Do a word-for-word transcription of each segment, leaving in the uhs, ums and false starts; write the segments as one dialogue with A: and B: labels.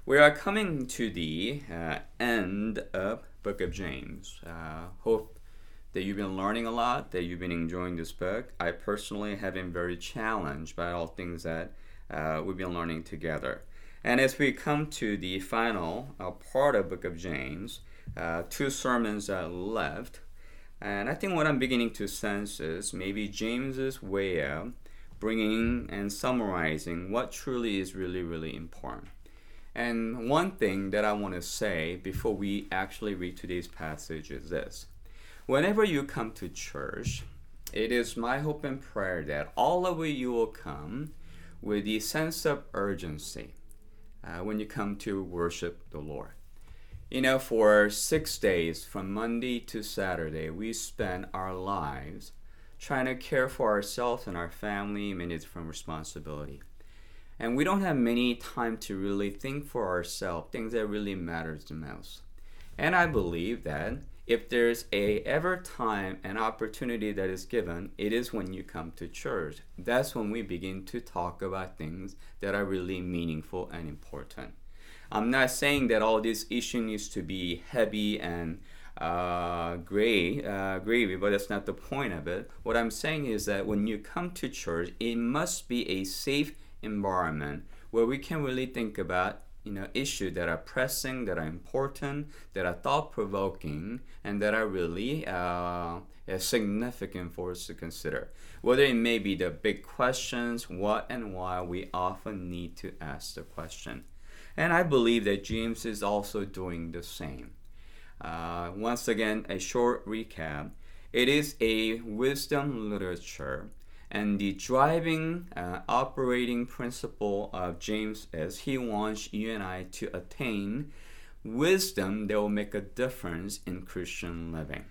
A: We are coming to the uh, end of Book of James. Uh, hope that you've been learning a lot, that you've been enjoying this book. I personally have been very challenged by all things that uh, we've been learning together. And as we come to the final uh, part of Book of James, uh, two sermons are left. And I think what I'm beginning to sense is maybe James's way of bringing and summarizing what truly is really, really important. And one thing that I want to say before we actually read today's passage is this. Whenever you come to church, it is my hope and prayer that all of you will come with the sense of urgency uh, when you come to worship the Lord. You know, for six days, from Monday to Saturday, we spend our lives trying to care for ourselves and our family, minutes from responsibility. And we don't have many time to really think for ourselves, things that really matters the most. And I believe that if there's a ever time and opportunity that is given, it is when you come to church. That's when we begin to talk about things that are really meaningful and important. I'm not saying that all this issue needs to be heavy and uh, gray, uh, gravy, but that's not the point of it. What I'm saying is that when you come to church, it must be a safe environment where we can really think about you know issues that are pressing, that are important, that are thought-provoking, and that are really uh, significant for us to consider. Whether it may be the big questions, what and why, we often need to ask the question. And I believe that James is also doing the same. Uh, once again, a short recap. It is a wisdom literature. And the driving, uh, operating principle of James is he wants you and I to attain wisdom that will make a difference in Christian living.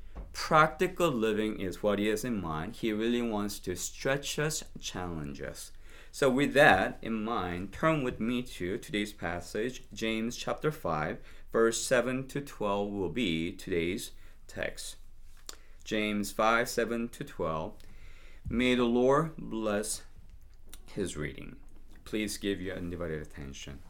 A: Practical living is what he has in mind. He really wants to stretch us, challenge us. So with that in mind, turn with me to today's passage. James chapter five, verse seven to twelve will be today's text. James five, seven to twelve. May the Lord bless his reading. Please give your undivided attention.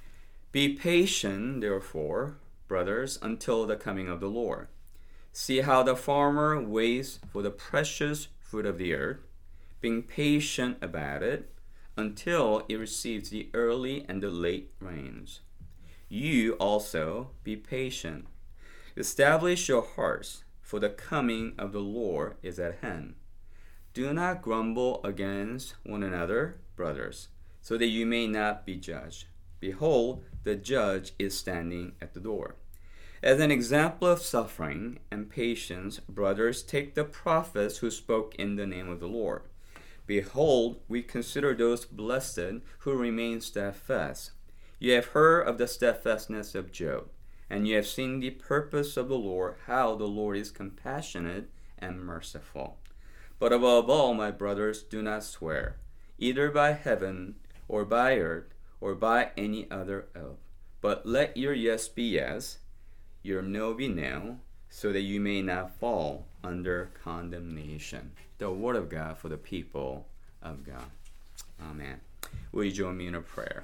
A: Be patient, therefore, brothers, until the coming of the Lord. See how the farmer waits for the precious fruit of the earth, being patient about it until it receives the early and the late rains. You also be patient. Establish your hearts, for the coming of the Lord is at hand. Do not grumble against one another, brothers, so that you may not be judged. Behold, the judge is standing at the door. As an example of suffering and patience, brothers, take the prophets who spoke in the name of the Lord. Behold, we consider those blessed who remain steadfast. You have heard of the steadfastness of Job, and you have seen the purpose of the Lord, how the Lord is compassionate and merciful. But above all, my brothers, do not swear, either by heaven, or by earth, or by any other oath. But let your yes be yes, your no be no, so that you may not fall under condemnation. The word of God for the people of God. Amen. Will you join me in a prayer?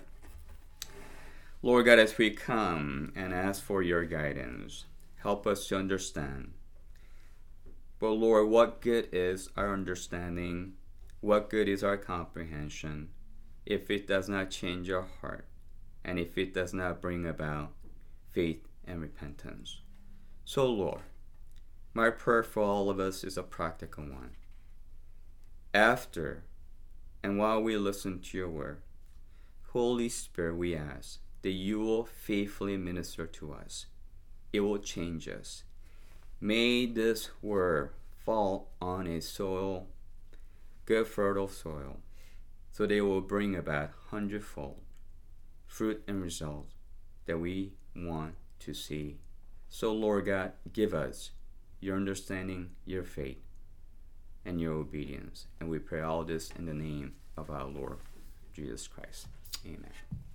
A: Lord God, as we come and ask for your guidance, help us to understand. But Lord, what good is our understanding? What good is our comprehension if it does not change our heart and if it does not bring about faith and repentance? So Lord, my prayer for all of us is a practical one. After and while we listen to your word, Holy Spirit, we ask that you will faithfully minister to us. It will change us. May this word fall on a soil, good fertile soil, so they will bring about hundredfold fruit and results that we want to see. So Lord God, give us your understanding, your faith, and your obedience. And we pray all this in the name of our Lord Jesus Christ. Amen.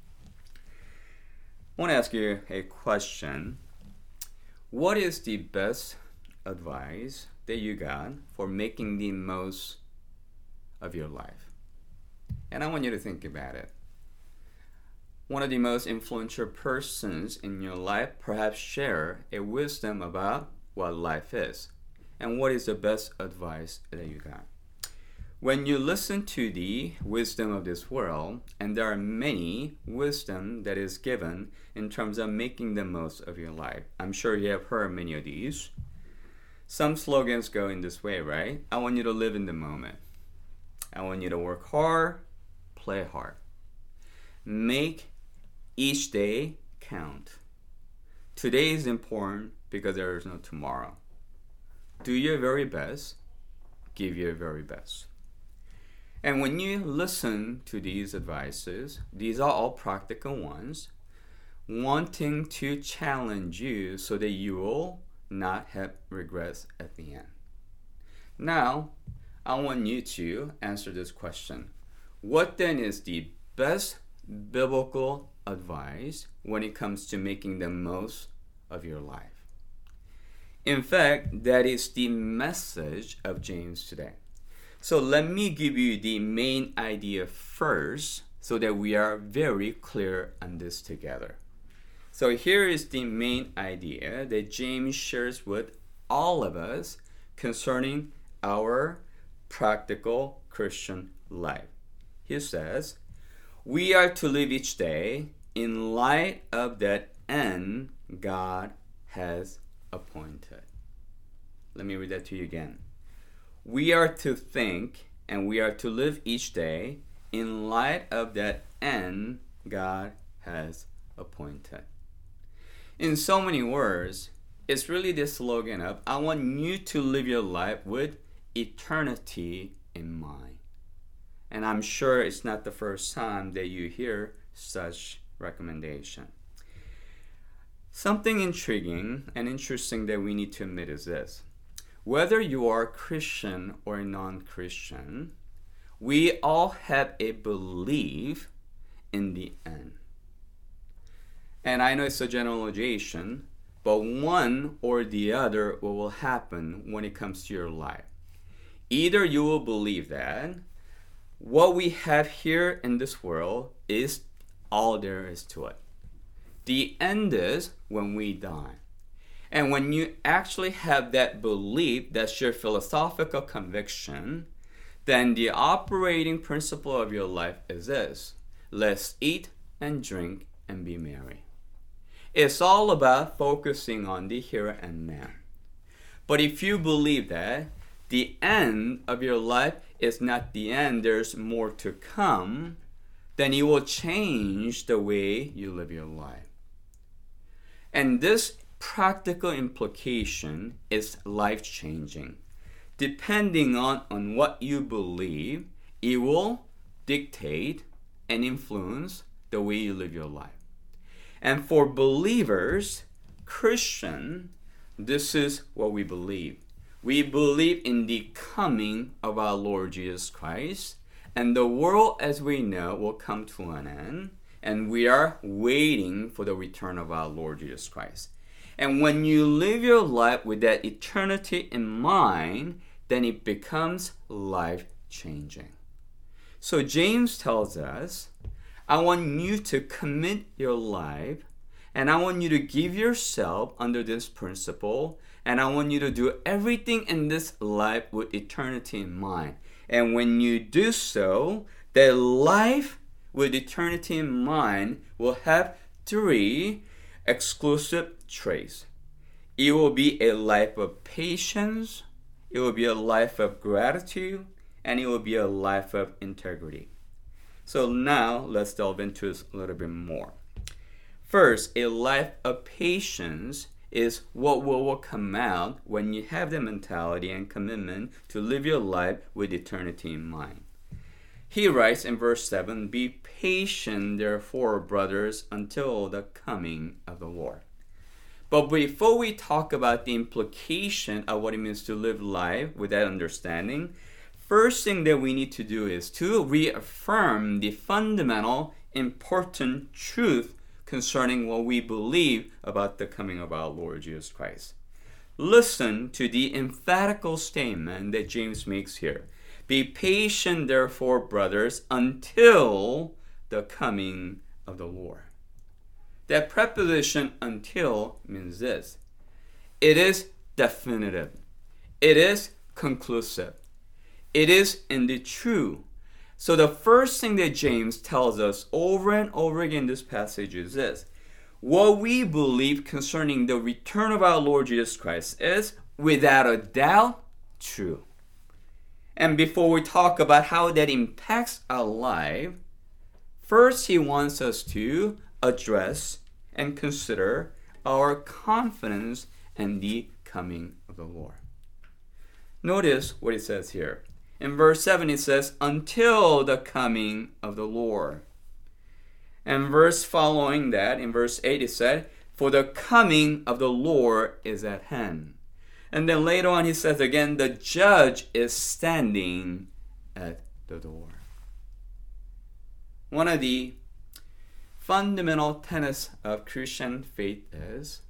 A: I want to ask you a question. What is the best advice that you got for making the most of your life? And I want you to think about it. one of the most influential persons in your life perhaps share a wisdom about what life is and what is the best advice that you got. When you listen to the wisdom of this world, and there are many wisdom that is given in terms of making the most of your life. I'm sure you have heard many of these. Some slogans go in this way, right? I want you to live in the moment. I want you to work hard, play hard. Make each day count. Today is important because there is no tomorrow. Do your very best. Give your very best. And when you listen to these advices, these are all practical ones, wanting to challenge you so that you will not have regrets at the end. Now, I want you to answer this question. What then is the best biblical advice when it comes to making the most of your life? In fact, that is the message of James today. So let me give you the main idea first so that we are very clear on this together. So here is the main idea that James shares with all of us concerning our practical Christian life. He says, we are to live each day in light of that end God has appointed. Let me read that to you again. We are to think and we are to live each day in light of that end God has appointed. In so many words, it's really the slogan of, I want you to live your life with eternity in mind. And I'm sure it's not the first time that you hear such recommendation. Something intriguing and interesting that we need to admit is this. Whether you are Christian or non-Christian, we all have a belief in the end. And I know it's a generalization, but one or the other will happen when it comes to your life. Either you will believe that what we have here in this world is all there is to it. The end is when we die. And when you actually have that belief, that's your philosophical conviction, then the operating principle of your life is this. Let's eat and drink and be merry. It's all about focusing on the here and now. But if you believe that the end of your life is not the end, there's more to come, then it will change the way you live your life. And this practical implication is life-changing. Depending on, on what you believe, it will dictate and influence the way you live your life. And for believers, Christian, this is what we believe. We believe in the coming of our Lord Jesus Christ, and the world as we know will come to an end, and we are waiting for the return of our Lord Jesus Christ. And when you live your life with that eternity in mind, then it becomes life-changing. So James tells us, I want you to commit your life, and I want you to give yourself under this principle, and I want you to do everything in this life with eternity in mind. And when you do so, that life with eternity in mind will have three exclusive traits. It will be a life of patience, it will be a life of gratitude, and it will be a life of integrity. So now let's delve into this a little bit more. First, a life of patience is what will come out when you have the mentality and commitment to live your life with eternity in mind. He writes in verse seven, be patient, therefore, brothers, until the coming of the Lord. But before we talk about the implication of what it means to live life with that understanding, first thing that we need to do is to reaffirm the fundamental, important truth concerning what we believe about the coming of our Lord Jesus Christ. Listen to the emphatical statement that James makes here. Be patient, therefore, brothers, until the coming of the Lord. That preposition until means this. It is definitive. It is conclusive. It is indeed true. So the first thing that James tells us over and over again in this passage is this. What we believe concerning the return of our Lord Jesus Christ is, without a doubt, true. And before we talk about how that impacts our life, first he wants us to address and consider our confidence in the coming of the Lord. Notice what it says here. In verse seven it says, until the coming of the Lord. And verse following that, in verse eight it said, for the coming of the Lord is at hand. And then later on he says again, the judge is standing at the door. One of the fundamental tenets of Christian faith is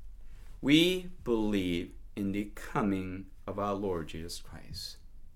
A: we believe in the coming of our Lord Jesus Christ.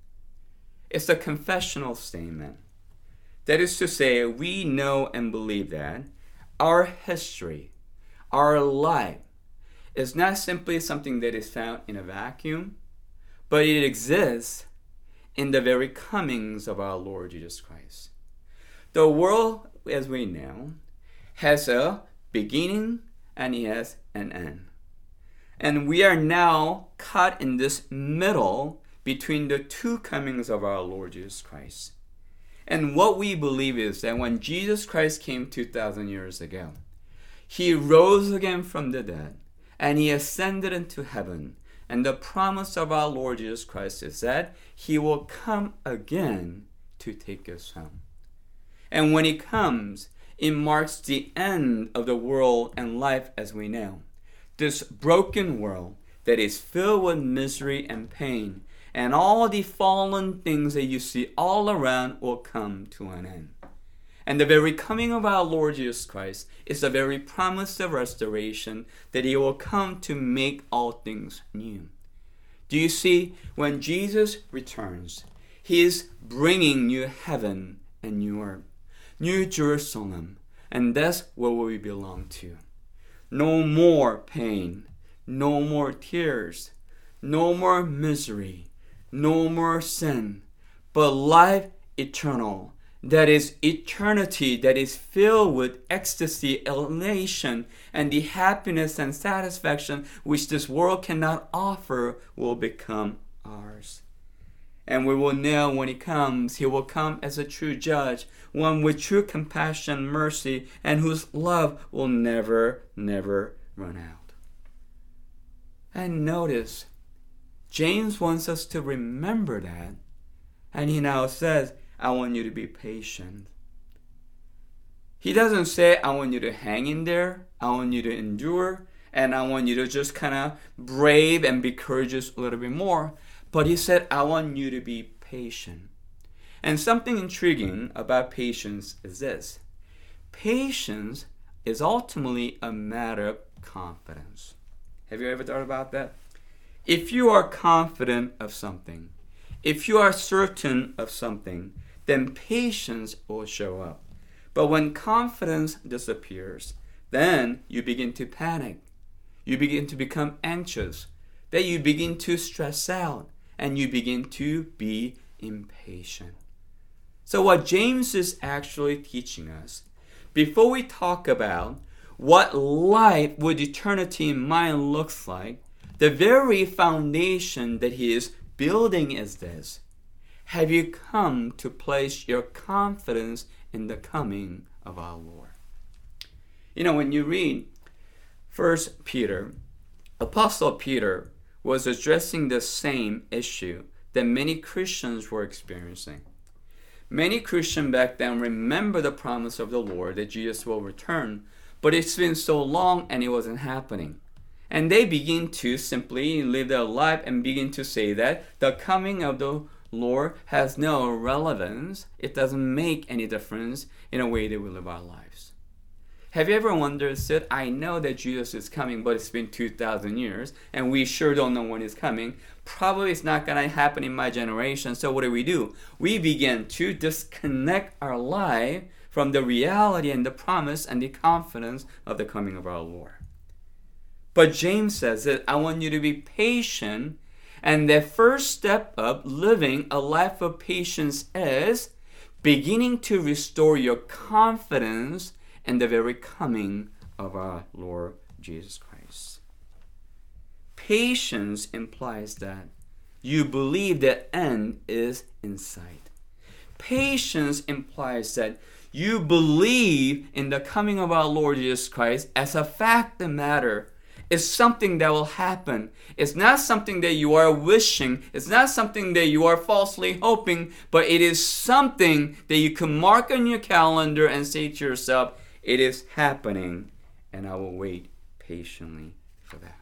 A: It's a confessional statement. That is to say, we know and believe that our history, our life, is not simply something that is found in a vacuum, but it exists in the very comings of our Lord Jesus Christ. The world, as we know, has a beginning and it has an end. And we are now caught in this middle between the two comings of our Lord Jesus Christ. And what we believe is that when Jesus Christ came two thousand years ago, he rose again from the dead and he ascended into heaven. And the promise of our Lord Jesus Christ is that he will come again to take us home. And when he comes, it marks the end of the world and life as we know. This broken world that is filled with misery and pain, and all the fallen things that you see all around will come to an end. And the very coming of our Lord Jesus Christ is the very promise of restoration, that he will come to make all things new. Do you see, when Jesus returns, he is bringing new heaven and new earth, new Jerusalem, and that's where we belong to. No more pain, no more tears, no more misery, no more sin, but life eternal. That is eternity that is filled with ecstasy, elation, and the happiness and satisfaction which this world cannot offer will become ours. And we will know when he comes, he will come as a true judge, one with true compassion, mercy, and whose love will never, never run out. And notice, James wants us to remember that. And he now says, I want you to be patient. He doesn't say, I want you to hang in there, I want you to endure, and I want you to just kind of brave and be courageous a little bit more. But he said, I want you to be patient. And something intriguing about patience is this. Patience is ultimately a matter of confidence. Have you ever thought about that? If you are confident of something, if you are certain of something, then patience will show up. But when confidence disappears, then you begin to panic. You begin to become anxious. Then you begin to stress out. And you begin to be impatient. So what James is actually teaching us, before we talk about what life with eternity in mind looks like, the very foundation that he is building is this. Have you come to place your confidence in the coming of our Lord? You know, when you read First Peter, Apostle Peter was addressing the same issue that many Christians were experiencing. Many Christians back then remember the promise of the Lord that Jesus will return, but it's been so long and it wasn't happening. And they begin to simply live their life and begin to say that the coming of the Lord has no relevance. It doesn't make any difference in the way that we live our lives. Have you ever wondered, said, I know that Jesus is coming, but it's been two thousand years, and we sure don't know when he's coming. Probably it's not going to happen in my generation, so what do we do? We begin to disconnect our life from the reality and the promise and the confidence of the coming of our Lord. But James says that I want you to be patient, and the first step of living a life of patience is beginning to restore your confidence in the very coming of our Lord Jesus Christ. Patience implies that you believe the end is in sight. Patience implies that you believe in the coming of our Lord Jesus Christ as a fact of matter. It's something that will happen. It's not something that you are wishing. It's not something that you are falsely hoping, but it is something that you can mark on your calendar and say to yourself, it is happening, and I will wait patiently for that.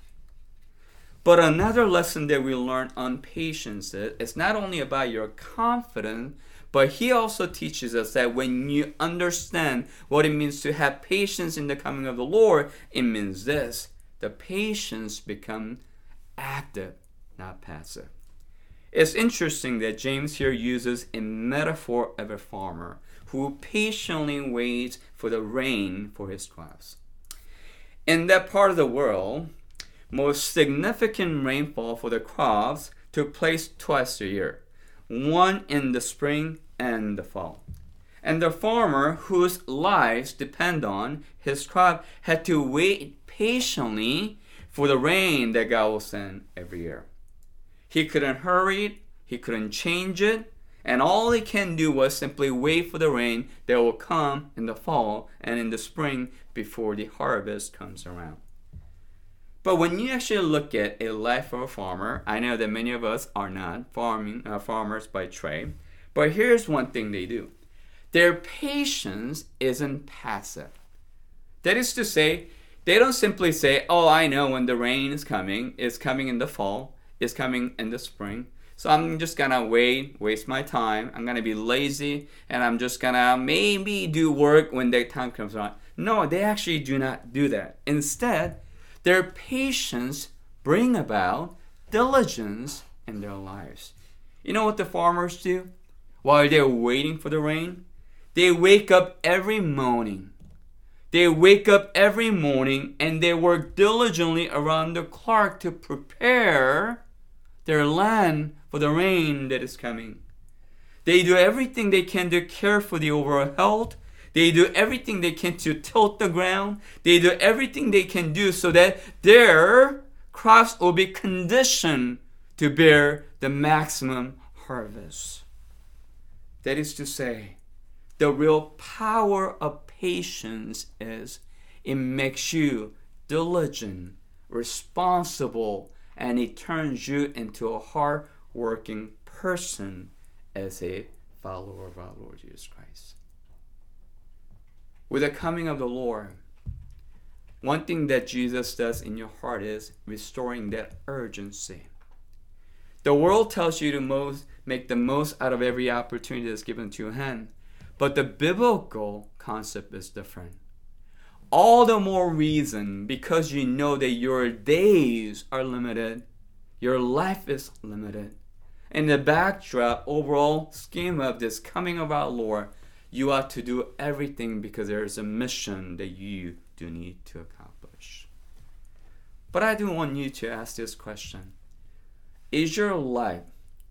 A: But another lesson that we learn on patience is it's not only about your confidence, but he also teaches us that when you understand what it means to have patience in the coming of the Lord, it means this: the patience becomes active, not passive. It's interesting that James here uses a metaphor of a farmer who patiently waits for the rain for his crops. In that part of the world, most significant rainfall for the crops took place twice a year, one in the spring and the fall. And the farmer, whose lives depend on his crop, had to wait patiently for the rain that God will send every year. He couldn't hurry it, he couldn't change it, and all he can do was simply wait for the rain that will come in the fall and in the spring before the harvest comes around. But when you actually look at a life of a farmer, I know that many of us are not farming uh, farmers by trade, but here's one thing they do. Their patience isn't passive. That is to say, they don't simply say, oh, I know when the rain is coming. It's coming in the fall. It's coming in the spring. So I'm just going to wait, waste my time. I'm going to be lazy, and I'm just going to maybe do work when that time comes around. No, they actually do not do that. Instead, their patience bring about diligence in their lives. You know what the farmers do while they're waiting for the rain? They wake up every morning. They wake up every morning and they work diligently around the clock to prepare their land for the rain that is coming. They do everything they can to care for the overall health. They do everything they can to tilt the ground. They do everything they can do so that their crops will be conditioned to bear the maximum harvest. That is to say, the real power of patience is it makes you diligent, responsible, and it turns you into a hard-working person as a follower of our Lord Jesus Christ. With the coming of the Lord, one thing that Jesus does in your heart is restoring that urgency. The world tells you to most, make the most out of every opportunity that's given to your hand, but the biblical concept is different. All the more reason, because you know that your days are limited, your life is limited. In the backdrop, overall scheme of this coming of our Lord, you ought to do everything because there is a mission that you do need to accomplish. But I do want you to ask this question. Is your life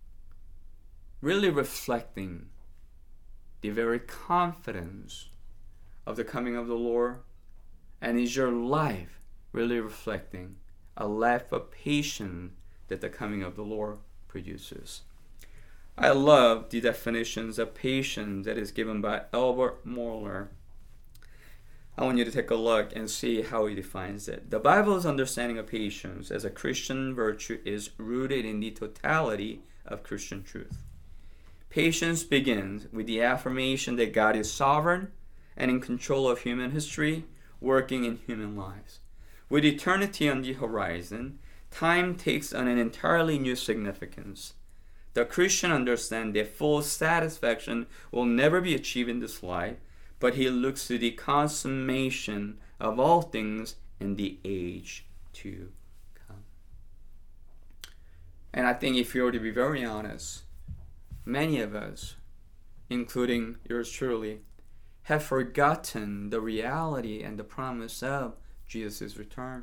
A: really reflecting the very confidence of the coming of the Lord? And is your life really reflecting a life of patience that the coming of the Lord produces? I love the definitions of patience that is given by Albert Mohler. I want you to take a look and see how he defines it. The Bible's understanding of patience as a Christian virtue is rooted in the totality of Christian truth. Patience begins with the affirmation that God is sovereign and in control of human history, working in human lives. With eternity on the horizon, time takes on an entirely new significance. The Christian understands that full satisfaction will never be achieved in this life, but he looks to the consummation of all things in the age to come. And I think if you were to be very honest, many of us, including yours truly, have forgotten the reality and the promise of Jesus' return.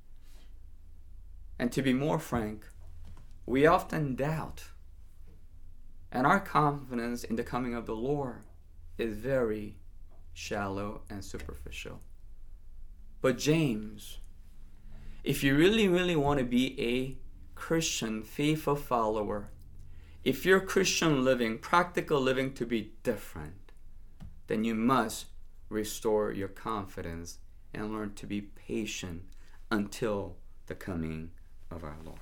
A: And to be more frank, we often doubt, and our confidence in the coming of the Lord is very shallow and superficial. But James, if you really, really want to be a Christian, faithful follower, if your Christian living, practical living to be different, then you must restore your confidence and learn to be patient until the coming of our Lord.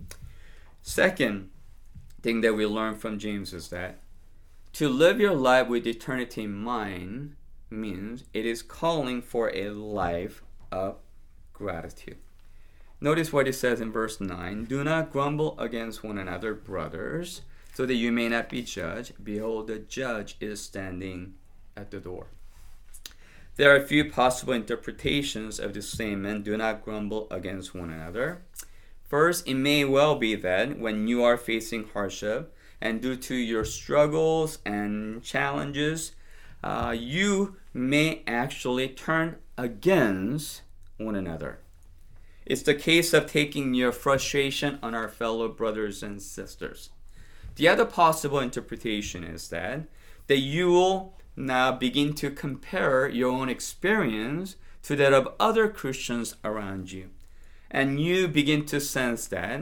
A: Second thing that we learn from James is that to live your life with eternity in mind means it is calling for a life of gratitude. Notice what it says in verse nine. Do not grumble against one another, brothers, so that you may not be judged. Behold, the judge is standing at the door. There are a few possible interpretations of this statement, do not grumble against one another. First, it may well be that when you are facing hardship and due to your struggles and challenges, uh, you may actually turn against one another. It's the case of taking your frustration on our fellow brothers and sisters. The other possible interpretation is that, that you will now begin to compare your own experience to that of other Christians around you. And you begin to sense that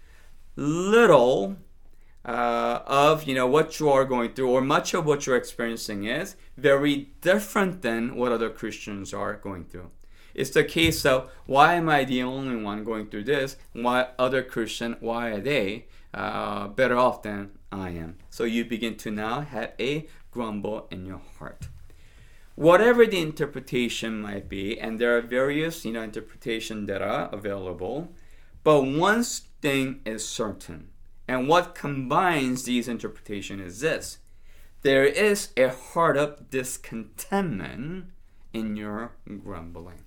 A: little uh, of you know what you are going through, or much of what you're experiencing, is very different than what other Christians are going through. It's the case of, why am I the only one going through this? Why other Christian, why are they uh, better off than I am? So you begin to now have a grumble in your heart. Whatever the interpretation might be, and there are various you know interpretations that are available, but one thing is certain, and what combines these interpretations is this: there is a heart of discontentment in your grumbling.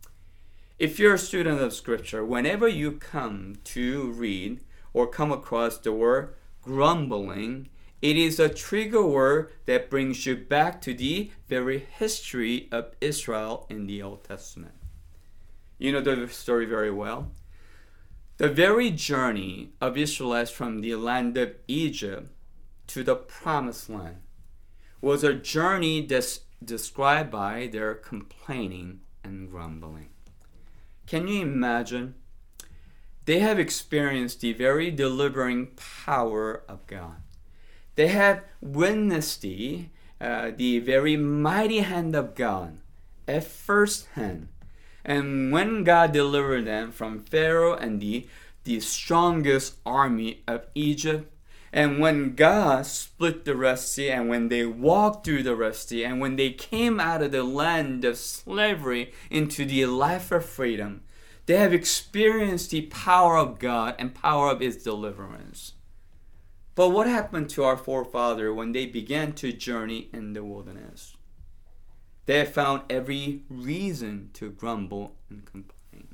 A: If you're a student of Scripture, whenever you come to read or come across the word grumbling, it is a trigger word that brings you back to the very history of Israel in the Old Testament. You know the story very well. The very journey of Israelites from the land of Egypt to the Promised Land was a journey that's described by their complaining and grumbling. Can you imagine? They have experienced the very delivering power of God. They have witnessed the, uh, the very mighty hand of God at first hand. And when God delivered them from Pharaoh and the, the strongest army of Egypt, and when God split the Red Sea, and when they walked through the Red Sea, and when they came out of the land of slavery into the life of freedom, they have experienced the power of God and power of His deliverance. But what happened to our forefathers when they began to journey in the wilderness? They found every reason to grumble and complain.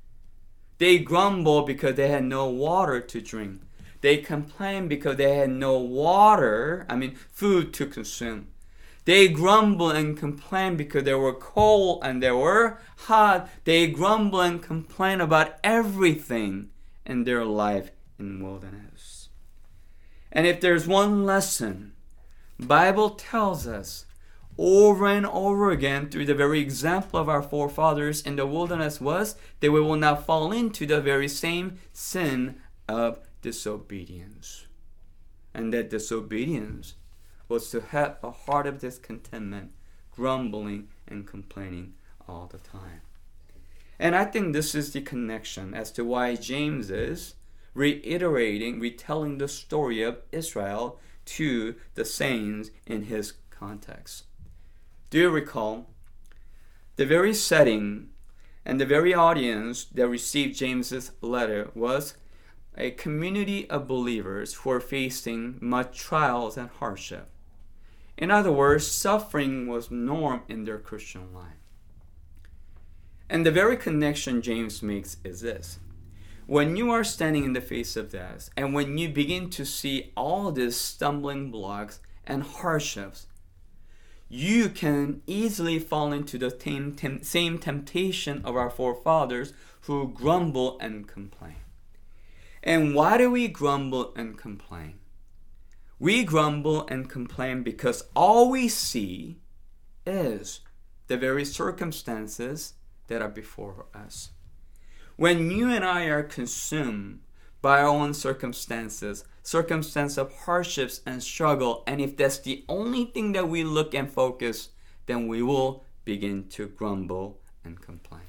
A: They grumbled because they had no water to drink. They complained because they had no water, I mean food to consume. They grumbled and complained because they were cold and they were hot. They grumbled and complained about everything in their life in wilderness. And if there's one lesson Bible tells us over and over again through the very example of our forefathers in the wilderness, was that we will not fall into the very same sin of disobedience. And that disobedience was to have a heart of discontentment, grumbling and complaining all the time. And I think this is the connection as to why James is reiterating, retelling the story of Israel to the saints in his context. Do you recall the very setting and the very audience that received James's letter was a community of believers who were facing much trials and hardship. In other words, suffering was norm in their Christian life. And the very connection James makes is this: when you are standing in the face of death, and when you begin to see all these stumbling blocks and hardships, you can easily fall into the same, tem- same temptation of our forefathers who grumble and complain. And why do we grumble and complain? We grumble and complain because all we see is the very circumstances that are before us. When you and I are consumed by our own circumstances, circumstance of hardships and struggle, and if that's the only thing that we look and focus, then we will begin to grumble and complain.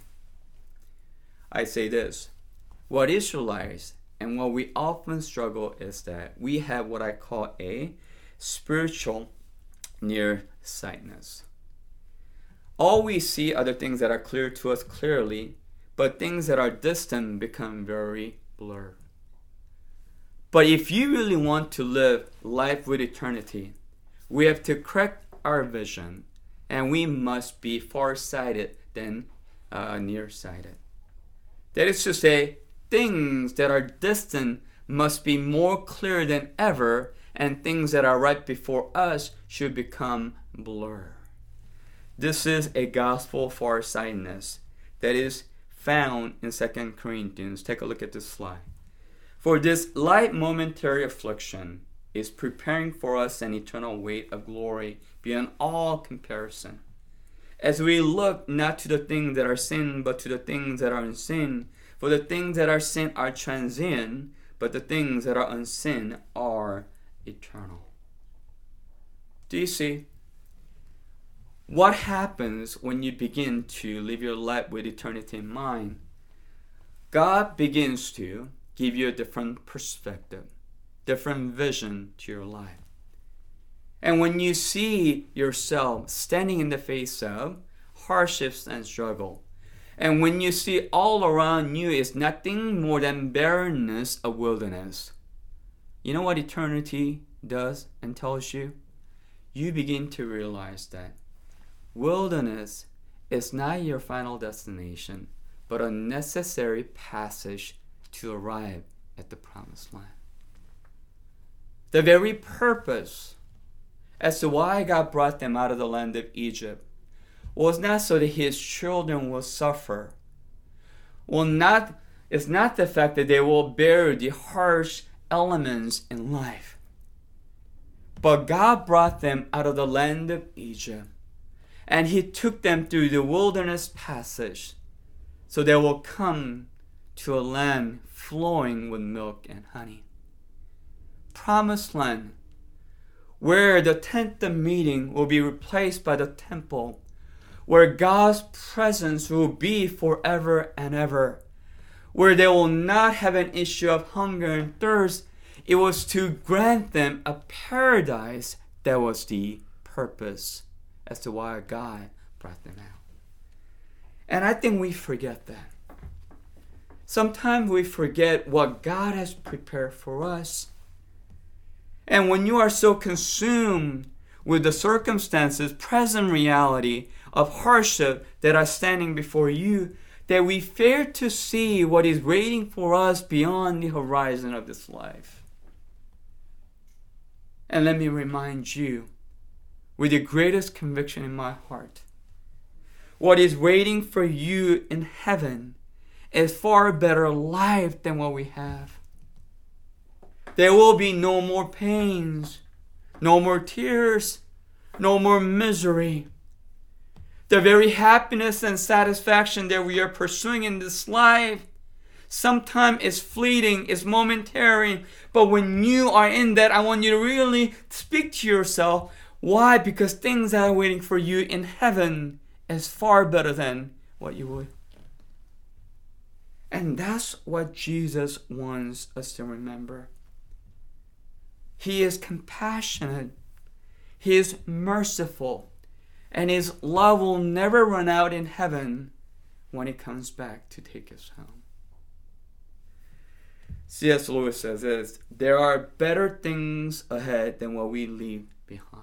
A: I say this, what Israelites and what we often struggle is that we have what I call a spiritual nearsightedness. All we see are the things that are clear to us clearly, but things that are distant become very blurred. But if you really want to live life with eternity, we have to correct our vision, and we must be far-sighted than uh, nearsighted. That is to say, things that are distant must be more clear than ever, and things that are right before us should become blur. This is a gospel farsightedness that is found in Second Corinthians. Take a look at this slide. For this light momentary affliction is preparing for us an eternal weight of glory beyond all comparison. As we look not to the things that are sin, but to the things that are unseen. For the things that are sin are transient, but the things that are unseen are eternal. Do you see? What happens when you begin to live your life with eternity in mind? God begins to give you a different perspective, different vision to your life. And when you see yourself standing in the face of hardships and struggle, and when you see all around you is nothing more than barrenness of wilderness, you know what eternity does and tells you? You begin to realize that wilderness is not your final destination, but a necessary passage to arrive at the promised land. The very purpose as to why God brought them out of the land of Egypt was not so that his children will suffer. Well, not, it's not the fact that they will bear the harsh elements in life. But God brought them out of the land of Egypt, and he took them through the wilderness passage so they will come to a land flowing with milk and honey. Promised land, where the tent of meeting will be replaced by the temple, where God's presence will be forever and ever, where they will not have an issue of hunger and thirst. It was to grant them a paradise. That was the purpose as to why God brought them out. And I think we forget that. Sometimes we forget what God has prepared for us. And when you are so consumed with the circumstances, present reality of hardship that are standing before you, that we fail to see what is waiting for us beyond the horizon of this life. And let me remind you, with the greatest conviction in my heart, what is waiting for you in heaven is far better life than what we have. There will be no more pains, no more tears, no more misery. The very happiness and satisfaction that we are pursuing in this life sometimes is fleeting, is momentary. But when you are in that, I want you to really speak to yourself. Why? Because things that are waiting for you in heaven is far better than what you would. And that's what Jesus wants us to remember. He is compassionate. He is merciful. And his love will never run out in heaven when he comes back to take us home. C S Lewis says this, there are better things ahead than what we leave behind.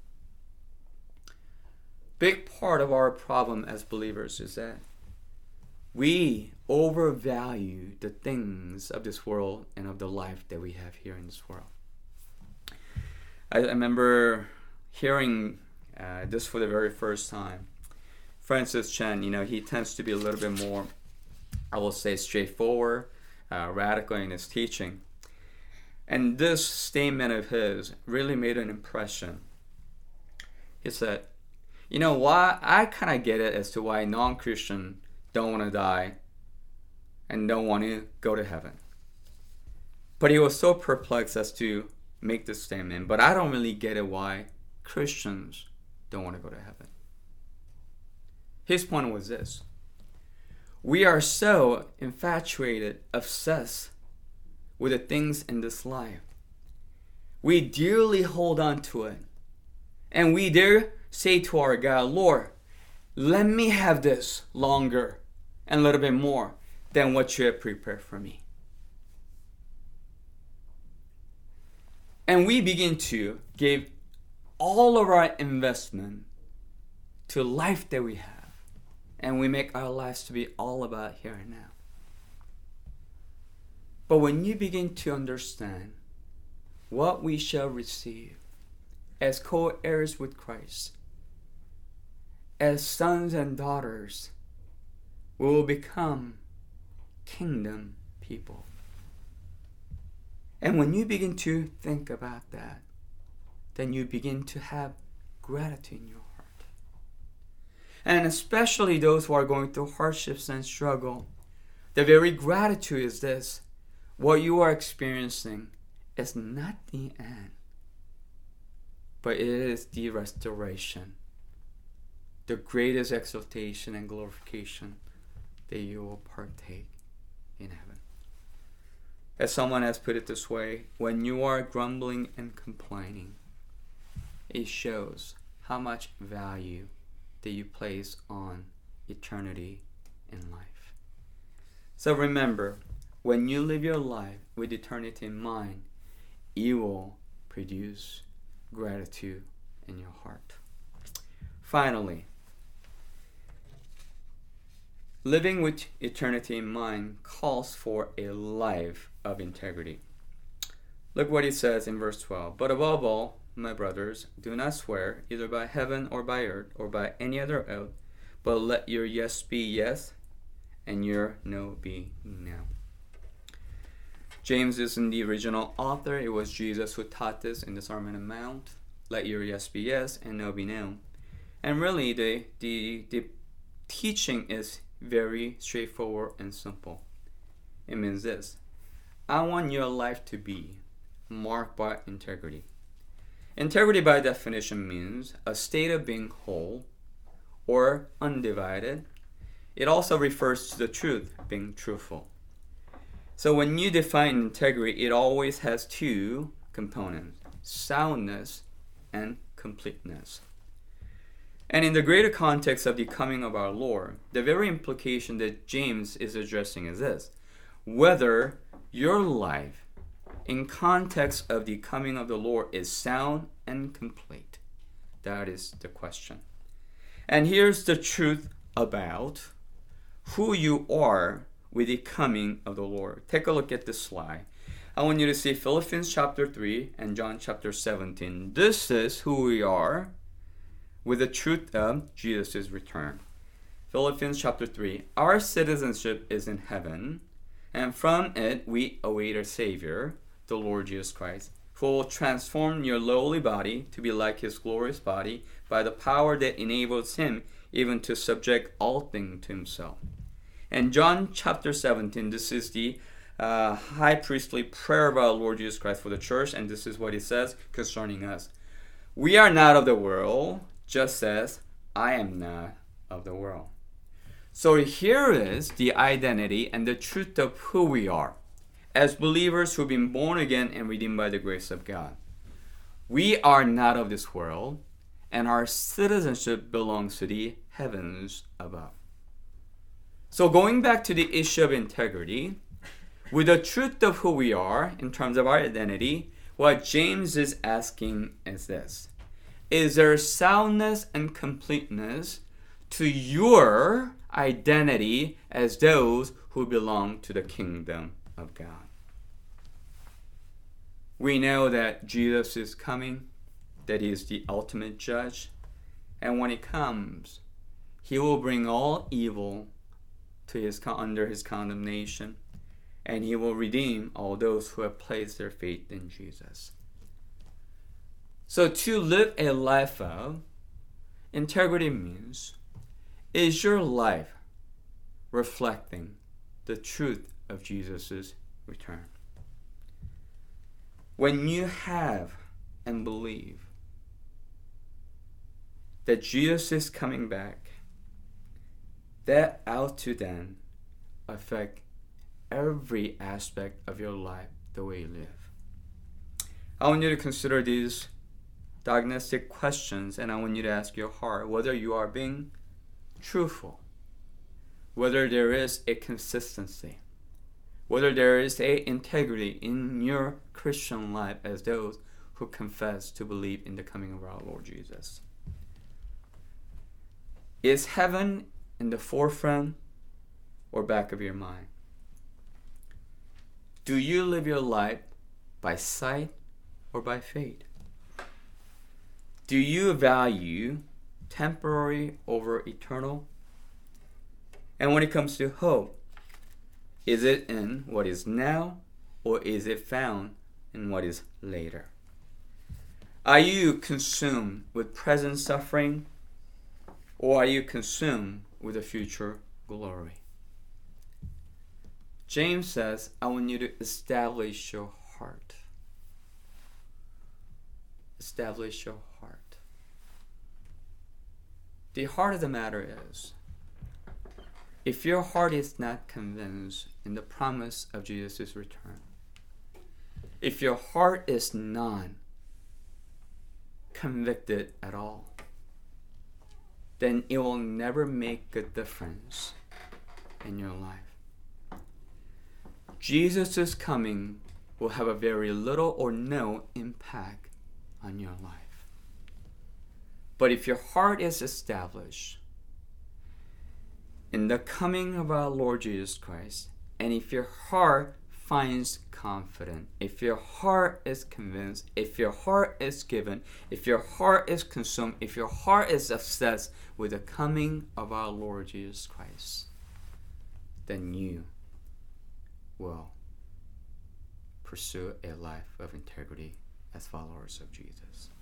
A: Big part of our problem as believers is that we overvalue the things of this world and of the life that we have here in this world. I, I remember hearing uh, this for the very first time. Francis Chan, you know, he tends to be a little bit more, I will say, straightforward, uh, radical in his teaching. And this statement of his really made an impression. He said, you know, why I kind of get it as to why non-Christians don't want to die and don't want to go to heaven. But he was so perplexed as to make this statement. But I don't really get it why Christians don't want to go to heaven. His point was this. We are so infatuated, obsessed with the things in this life. We dearly hold on to it. And we dare say to our God, Lord, let me have this longer and a little bit more than what you have prepared for me. And we begin to give all of our investment to life that we have. And we make our lives to be all about here and now. But when you begin to understand what we shall receive as co-heirs with Christ, as sons and daughters, we will become kingdom people. And when you begin to think about that, then you begin to have gratitude in your heart. And especially those who are going through hardships and struggle, the very gratitude is this. What you are experiencing is not the end, but it is the restoration, the greatest exaltation and glorification that you will partake in heaven. As someone has put it this way, when you are grumbling and complaining, it shows how much value that you place on eternity in life. So remember, when you live your life with eternity in mind, you will produce gratitude in your heart. Finally, living with eternity in mind calls for a life of integrity. Look what he says in verse twelve. But above all, my brothers, do not swear either by heaven or by earth or by any other oath, but let your yes be yes and your no be no. James isn't the original author. It was Jesus who taught this in the Sermon on the Mount. Let your yes be yes and no be no. And really the, the, the teaching is very straightforward and simple. It means this. I want your life to be marked by integrity. Integrity by definition means a state of being whole or undivided. It also refers to the truth, being truthful. So when you define integrity, it always has two components, soundness and completeness. And in the greater context of the coming of our Lord, the very implication that James is addressing is this. Whether your life in context of the coming of the Lord is sound and complete. That is the question. And here's the truth about who you are with the coming of the Lord. Take a look at this slide. I want you to see Philippians chapter three and John chapter seventeen. This is who we are with the truth of Jesus' return. Philippians chapter three. Our citizenship is in heaven, and from it we await our Savior, the Lord Jesus Christ, who will transform your lowly body to be like his glorious body by the power that enables him even to subject all things to himself. And John chapter seventeen, this is the uh, high priestly prayer of our Lord Jesus Christ for the church, and this is what he says concerning us. We are not of the world, just as I am not of the world. So here is the identity and the truth of who we are as believers who've been born again and redeemed by the grace of God. We are not of this world, and our citizenship belongs to the heavens above. So going back to the issue of integrity, with the truth of who we are in terms of our identity, what James is asking is this. Is there soundness and completeness to your identity as those who belong to the kingdom of God? We know that Jesus is coming, that he is the ultimate judge, And when he comes, he will bring all evil to his under his condemnation, and he will redeem all those who have placed their faith in Jesus. So to live a life of integrity means, is your life reflecting the truth of Jesus' return? When you have and believe that Jesus is coming back, that ought to then affect every aspect of your life, the way you live. I want you to consider these diagnostic questions, and I want you to ask your heart whether you are being truthful, whether there is a consistency, whether there is a integrity in your Christian life as those who confess to believe in the coming of our Lord Jesus. Is heaven in the forefront or back of your mind? Do you live your life by sight or by faith? Do you value temporary over eternal? And when it comes to hope, is it in what is now or is it found in what is later? Are you consumed with present suffering, or are you consumed with the future glory? James says, I want you to establish your heart. Establish your heart. The heart of the matter is, if your heart is not convinced in the promise of Jesus' return, if your heart is not convicted at all, then it will never make a difference in your life. Jesus' coming will have a very little or no impact on your life. But if your heart is established in the coming of our Lord Jesus Christ, and if your heart finds confidence, if your heart is convinced, if your heart is given, if your heart is consumed, if your heart is obsessed with the coming of our Lord Jesus Christ, then you will pursue a life of integrity as followers of Jesus.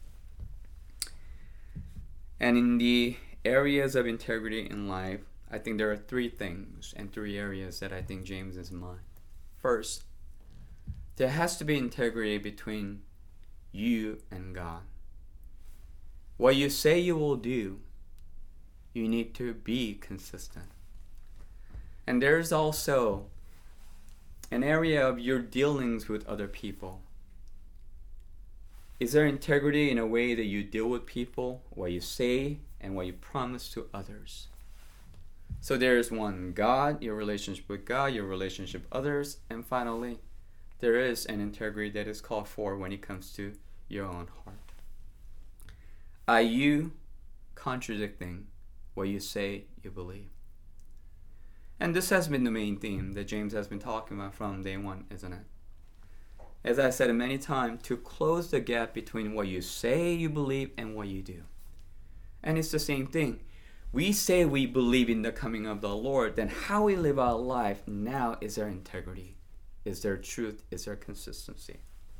A: And in the areas of integrity in life, I think there are three things and three areas that I think James is in mind. First, there has to be integrity between you and God. What you say you will do, you need to be consistent. And there's also an area of your dealings with other people. Is there integrity in a way that you deal with people, what you say and what you promise to others? So there's one, God, your relationship with God, your relationship with others, and finally, there is an integrity that is called for when it comes to your own heart. Are you contradicting what you say you believe? And this has been the main theme that James has been talking about from day one, isn't it? As I said many times, to close the gap between what you say you believe and what you do. And it's the same thing. We say we believe in the coming of the Lord, then how we live our life now is there integrity, is there truth, is there consistency.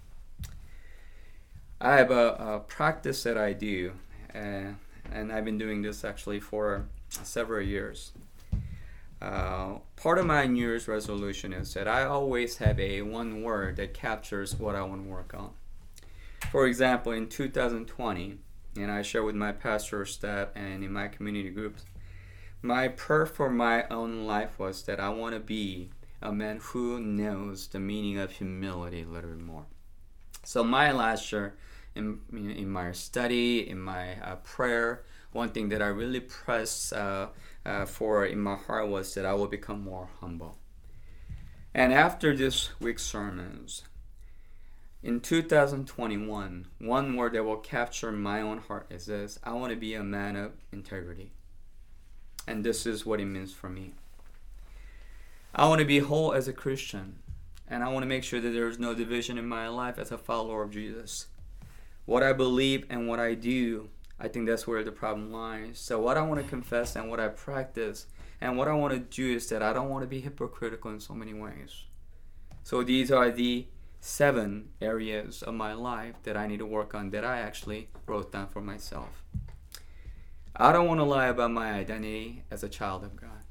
A: I have a, a practice that I do, uh, and I've been doing this actually for several years. Uh, part of my New Year's resolution is that I always have a one word that captures what I want to work on. For example, in two thousand twenty, and I share with my pastor staff and in my community groups, my prayer for my own life was that I want to be a man who knows the meaning of humility a little bit more. So my last year, in, in my study, in my uh, prayer, one thing that I really pressed uh, uh, for in my heart was that I will become more humble. And after this week's sermons, in two thousand twenty-one, one word that will capture my own heart is this: I want to be a man of integrity. And this is what it means for me. I want to be whole as a Christian, and I want to make sure that there is no division in my life as a follower of Jesus. What I believe and what I do, I think that's where the problem lies. So what I want to confess and what I practice and what I want to do is that I don't want to be hypocritical in so many ways. So these are the seven areas of my life that I need to work on that I actually wrote down for myself. I don't want to lie about my identity as a child of God.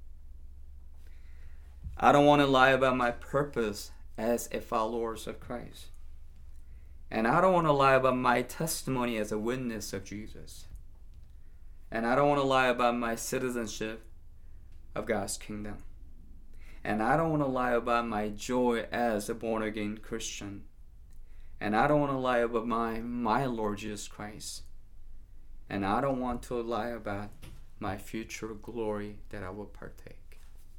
A: I don't want to lie about my purpose as a follower of Christ. And I don't want to lie about my testimony as a witness of Jesus. And I don't want to lie about my citizenship of God's kingdom. And I don't want to lie about my joy as a born-again Christian. And I don't want to lie about my, my Lord Jesus Christ. And I don't want to lie about my future glory that I will partake.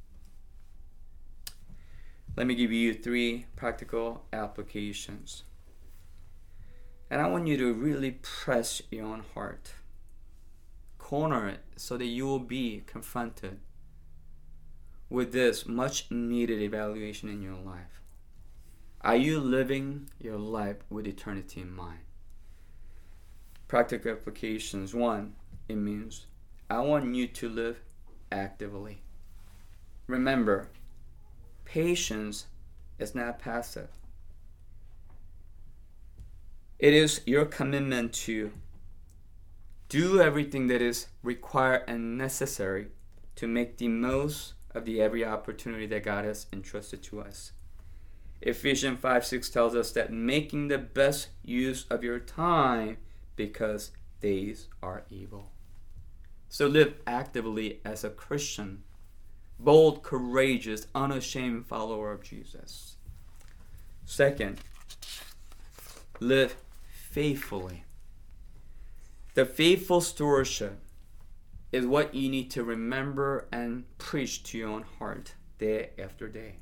A: Let me give you three practical applications. And I want you to really press your own heart. Corner it so that you will be confronted with this much needed evaluation in your life. Are you living your life with eternity in mind? Practical applications. One, it means I want you to live actively. Remember, patience is not passive. It is your commitment to do everything that is required and necessary to make the most of the every opportunity that God has entrusted to us. Ephesians five six tells us that making the best use of your time because days are evil. So live actively as a Christian, bold, courageous, unashamed follower of Jesus. Second, live faithfully. The faithful stewardship is what you need to remember and preach to your own heart day after day.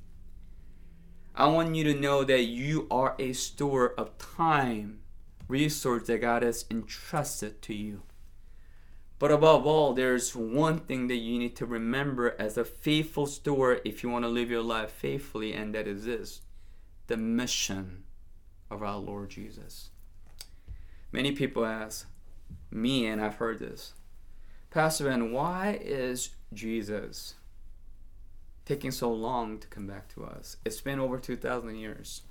A: I want you to know that you are a steward of time, resource that God has entrusted to you. But above all, there's one thing that you need to remember as a faithful steward if you want to live your life faithfully, and that is this: the mission of our Lord Jesus. Many people ask me, and I've heard this, Pastor Ben, why is Jesus taking so long to come back to us? It's been over two thousand years.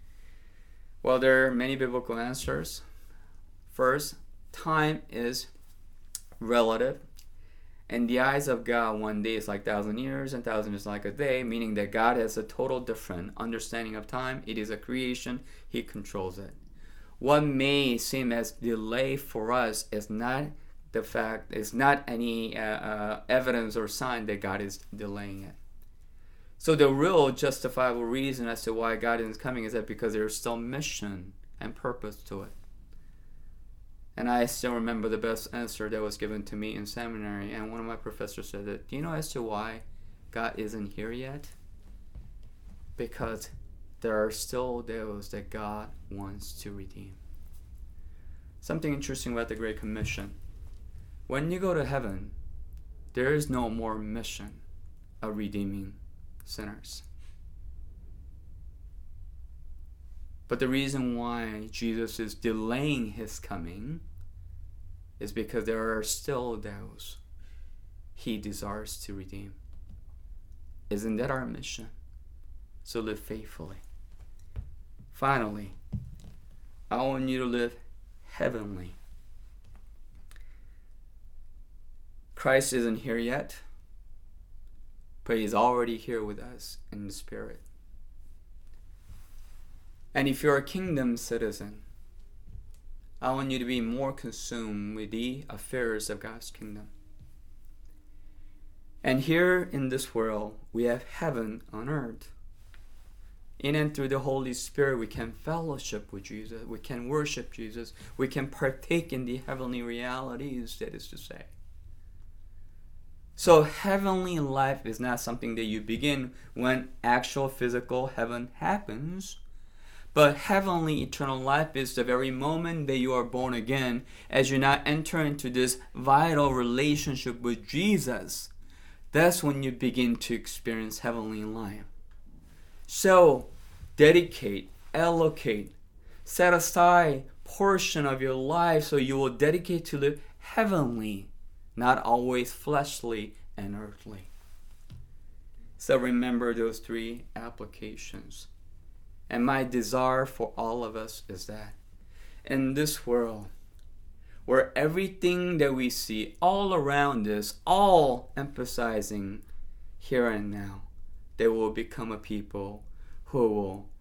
A: Well, there are many biblical answers. First, time is relative. In the eyes of God, one day is like thousand years, and thousand is like a day, meaning that God has a total different understanding of time. It is a creation. He controls it. What may seem as delay for us is not the fact, is not any uh, uh, evidence or sign that God is delaying it. So the real justifiable reason as to why God is coming is that because there is still mission and purpose to it. And I still remember the best answer that was given to me in seminary, and one of my professors said that, do you know as to why God isn't here yet? Because there are still those that God wants to redeem. Something interesting about the Great Commission. When you go to heaven, there is no more mission of redeeming sinners. But the reason why Jesus is delaying his coming is because there are still those he desires to redeem. Isn't that our mission? So live faithfully. Finally, I want you to live heavenly. Christ isn't here yet, but he's already here with us in the Spirit. And if you're a kingdom citizen, I want you to be more consumed with the affairs of God's kingdom. And here in this world, we have heaven on earth. In and through the Holy Spirit, we can fellowship with Jesus. We can worship Jesus. We can partake in the heavenly realities, that is to say. So heavenly life is not something that you begin when actual physical heaven happens. But heavenly eternal life is the very moment that you are born again, as you now enter into this vital relationship with Jesus. That's when you begin to experience heavenly life. So, dedicate, allocate, set aside portion of your life so you will dedicate to live heavenly, not always fleshly and earthly. So remember those three applications. And my desire for all of us is that in this world, where everything that we see all around us, all emphasizing here and now, they will become a people who will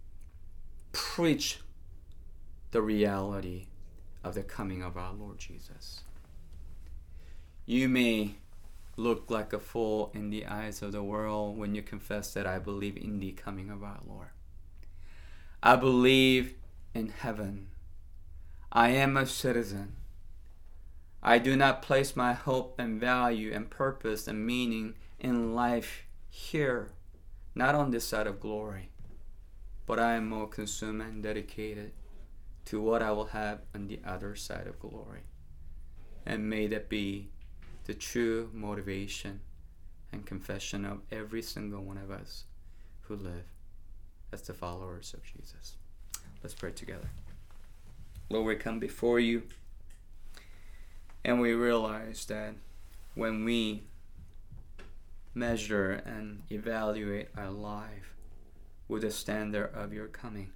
A: preach the reality of the coming of our Lord Jesus. You may look like a fool in the eyes of the world when you confess that I believe in the coming of our Lord. I believe in heaven. I am a citizen. I do not place my hope and value and purpose and meaning in life here, not on this side of glory, but I am more consumed and dedicated to what I will have on the other side of glory. And may that be the true motivation and confession of every single one of us who live as the followers of Jesus. Let's pray together. Lord, we come before you and we realize that when we measure and evaluate our life with the standard of your coming,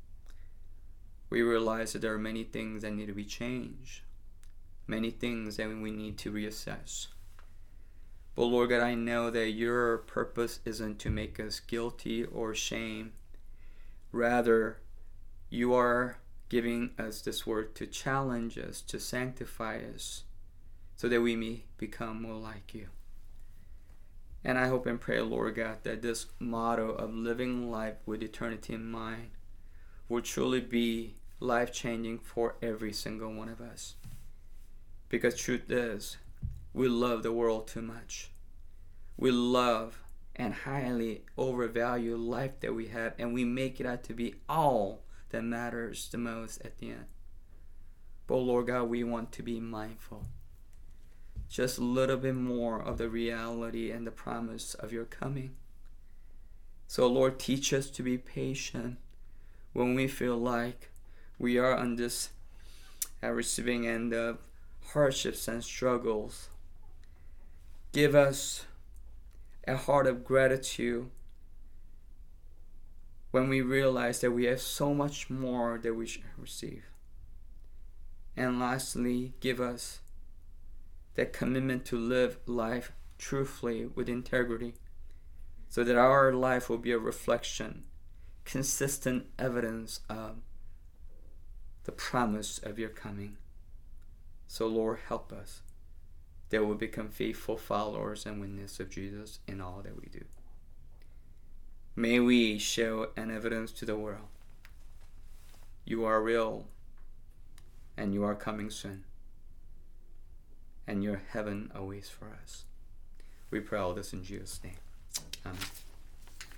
A: we realize that there are many things that need to be changed, many things that we need to reassess. But Lord God, I know that your purpose isn't to make us guilty or shame. Rather, you are giving us this word to challenge us, to sanctify us, so that we may become more like you. And I hope and pray, Lord God, that this motto of living life with eternity in mind will truly be life-changing for every single one of us. Because truth is, we love the world too much. We love and highly overvalue life that we have, and we make it out to be all that matters the most at the end. But Lord God, we want to be mindful just a little bit more of the reality and the promise of your coming. So Lord, teach us to be patient when we feel like we are on this uh, receiving end of hardships and struggles. Give us a heart of gratitude when we realize that we have so much more that we should receive. And lastly, give us that commitment to live life truthfully with integrity, so that our life will be a reflection, consistent evidence of the promise of your coming. So Lord, help us that we'll become faithful followers and witnesses of Jesus in all that we do. May we show an evidence to the world. You are real, and you are coming soon, and your heaven awaits for us. We pray all this in Jesus' name. Amen.